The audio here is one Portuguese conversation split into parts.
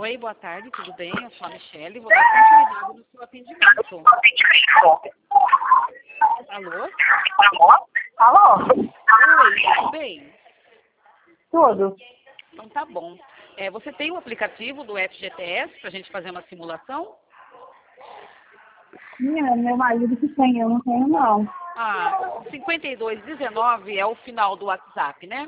Oi, boa tarde, tudo bem? Eu sou a Michelle, vou dar continuidade no seu atendimento. Alô? Alô? Oi, tudo bem? Tudo? Então tá bom. Você tem o aplicativo do FGTS para a gente fazer uma simulação? Meu marido que tem, eu não tenho não. 5219 é o final do WhatsApp, né?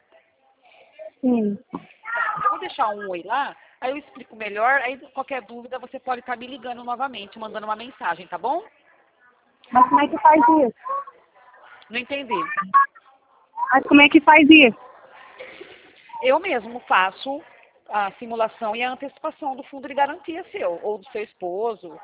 Sim. Eu vou deixar um oi lá, aí eu explico melhor, aí qualquer dúvida você pode estar me ligando novamente, mandando uma mensagem, tá bom? Mas como é que faz isso? Não entendi. Mas como é que faz isso? Eu mesmo faço a simulação e a antecipação do fundo de garantia seu, ou do seu esposo.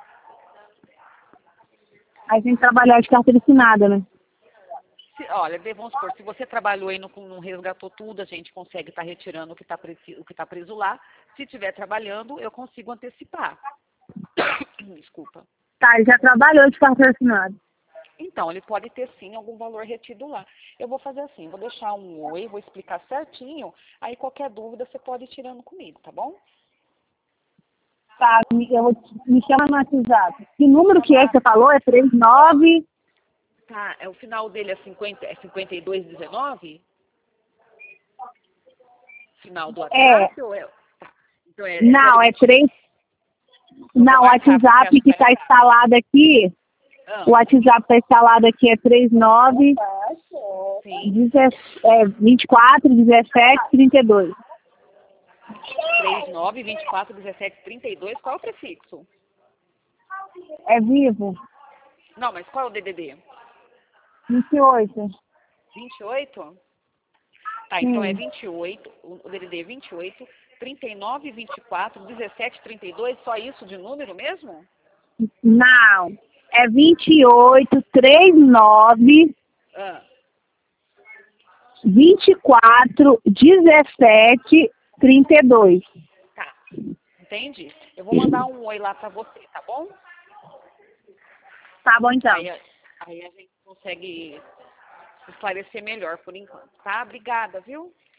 A gente trabalhar de carteira assinada, né? Olha, vamos supor, se você trabalhou e não resgatou tudo, a gente consegue estar retirando o que está preso lá. Se estiver trabalhando, eu consigo antecipar. Desculpa. Tá, ele já trabalhou de carteira assinada. Então, ele pode ter sim algum valor retido lá. Eu vou fazer assim, vou deixar um oi, vou explicar certinho, aí qualquer dúvida você pode ir tirando comigo, tá bom? Tá, me chama no WhatsApp. Que número que é que você falou? É 39? Tá, o final dele é 5219? Final do WhatsApp ou é? Tá. Então Não, é 3. Não, o WhatsApp que está instalado aqui. O WhatsApp está instalado aqui é 39 24 17 32. 39 24 17 32, qual é o prefixo? É vivo? Não, mas qual é o DDD? 28. 28? Tá, então é 28, o DDD é 28, 39 24 17 32, só isso de número mesmo? Não, é 28 39 24 17 32. Tá, entendi. Eu vou mandar um oi lá pra você, tá bom? Tá bom, então. Aí a gente consegue esclarecer melhor por enquanto, tá? Obrigada, viu?